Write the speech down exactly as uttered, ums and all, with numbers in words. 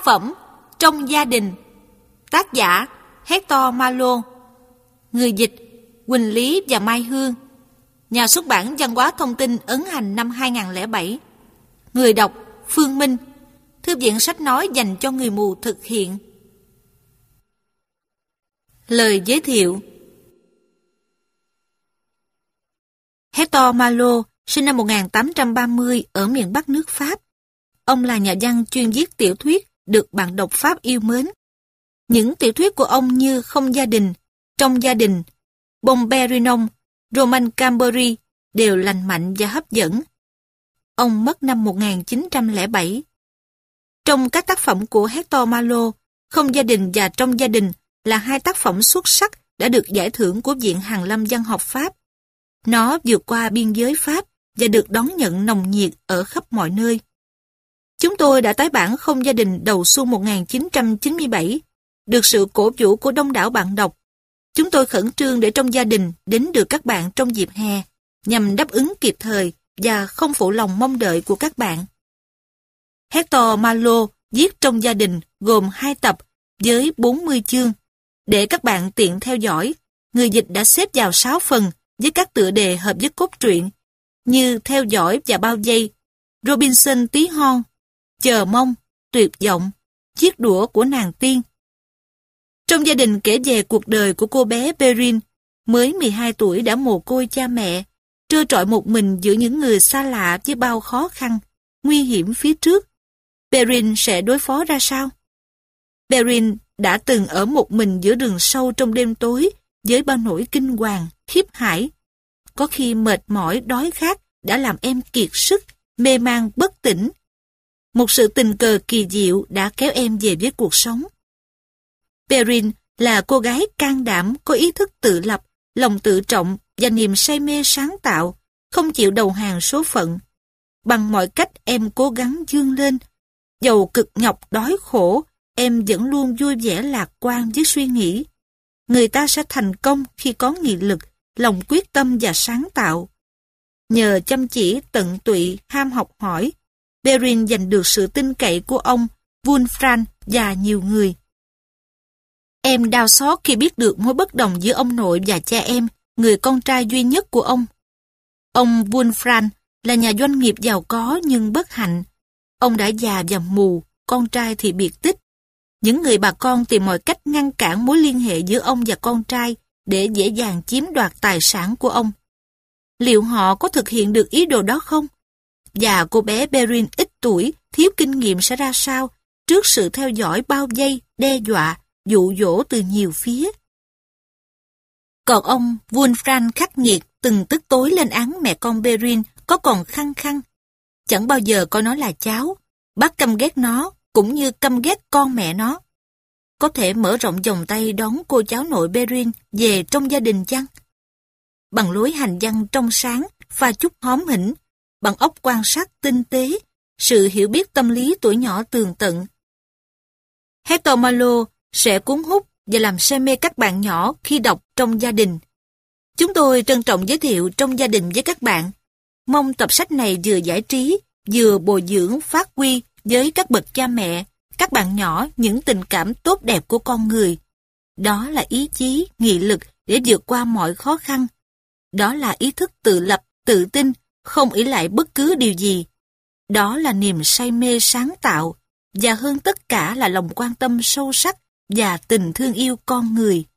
phẩm Trong gia đình. Tác giả Hector Malot. Người dịch Quỳnh Lý và Mai Hương. Nhà xuất bản Văn hóa Thông tin ấn hành năm hai không không bảy. Người đọc Phương Minh. Thư viện sách nói dành cho người mù thực hiện. Lời giới thiệu. Hector Malot sinh năm một nghìn tám trăm ba mươi ở miền Bắc nước Pháp. Ông là nhà văn chuyên viết tiểu thuyết được bạn đọc Pháp yêu mến. Những tiểu thuyết của ông như Không gia đình, Trong gia đình, Bomberinon, Roman Cambery đều lành mạnh và hấp dẫn. Ông mất năm một nghìn chín trăm lẻ bảy. Trong các tác phẩm của Hector Malot, Không gia đình và Trong gia đình là hai tác phẩm xuất sắc đã được giải thưởng của Viện Hàn lâm Văn học Pháp. Nó vượt qua biên giới Pháp và được đón nhận nồng nhiệt ở khắp mọi nơi. Chúng tôi đã tái bản Không gia đình đầu xuân một nghìn chín trăm chín mươi bảy, được sự cổ vũ của đông đảo bạn đọc. Chúng tôi khẩn trương để Trong gia đình đến được các bạn trong dịp hè, nhằm đáp ứng kịp thời và không phụ lòng mong đợi của các bạn. Hector Malot viết Trong gia đình gồm hai tập với bốn mươi chương. Để các bạn tiện theo dõi, người dịch đã xếp vào sáu phần với các tựa đề hợp với cốt truyện như Theo dõi và bao vây, Robinson tí hon, Chờ mong, Tuyệt vọng, Chiếc đũa của nàng tiên. Trong gia đình kể về cuộc đời của cô bé Perrine, mới mười hai tuổi đã mồ côi cha mẹ, trơ trọi một mình giữa những người xa lạ với bao khó khăn, nguy hiểm phía trước. Perrine sẽ đối phó ra sao? Perrine đã từng ở một mình giữa rừng sâu trong đêm tối với bao nỗi kinh hoàng, khiếp hãi. Có khi mệt mỏi, đói khát đã làm em kiệt sức, mê man bất tỉnh. Một sự tình cờ kỳ diệu đã kéo em về với cuộc sống. Perrine là cô gái can đảm, có ý thức tự lập, lòng tự trọng và niềm say mê sáng tạo, không chịu đầu hàng số phận. Bằng mọi cách em cố gắng vươn lên. Dầu cực nhọc đói khổ, em vẫn luôn vui vẻ lạc quan với suy nghĩ. Người ta sẽ thành công khi có nghị lực, lòng quyết tâm và sáng tạo. Nhờ chăm chỉ, tận tụy, ham học hỏi, Perrine giành được sự tin cậy của ông, Wulfran và nhiều người. Em đau xót khi biết được mối bất đồng giữa ông nội và cha em, người con trai duy nhất của ông. Ông Wulfran là nhà doanh nghiệp giàu có nhưng bất hạnh. Ông đã già và mù, con trai thì biệt tích. Những người bà con tìm mọi cách ngăn cản mối liên hệ giữa ông và con trai để dễ dàng chiếm đoạt tài sản của ông. Liệu họ có thực hiện được ý đồ đó không? Và cô bé Perrine ít tuổi, thiếu kinh nghiệm sẽ ra sao trước sự theo dõi bao vây, đe dọa, dụ dỗ từ nhiều phía? Còn ông Wulfran khắc nghiệt từng tức tối lên án mẹ con Perrine có còn khăng khăng. Chẳng bao giờ coi nó là cháu, bác căm ghét nó cũng như căm ghét con mẹ nó. Có thể mở rộng vòng tay đón cô cháu nội Perrine về trong gia đình chăng? Bằng lối hành văn trong sáng, pha chút hóm hỉnh, bằng óc quan sát tinh tế, sự hiểu biết tâm lý tuổi nhỏ tường tận. Hector Malot sẽ cuốn hút và làm say mê các bạn nhỏ khi đọc Trong gia đình. Chúng tôi trân trọng giới thiệu Trong gia đình với các bạn. Mong tập sách này vừa giải trí, vừa bồi dưỡng phát huy với các bậc cha mẹ, các bạn nhỏ những tình cảm tốt đẹp của con người. Đó là ý chí, nghị lực để vượt qua mọi khó khăn. Đó là ý thức tự lập, tự tin, không ỷ lại bất cứ điều gì. Đó là niềm say mê sáng tạo, và hơn tất cả là lòng quan tâm sâu sắc và tình thương yêu con người.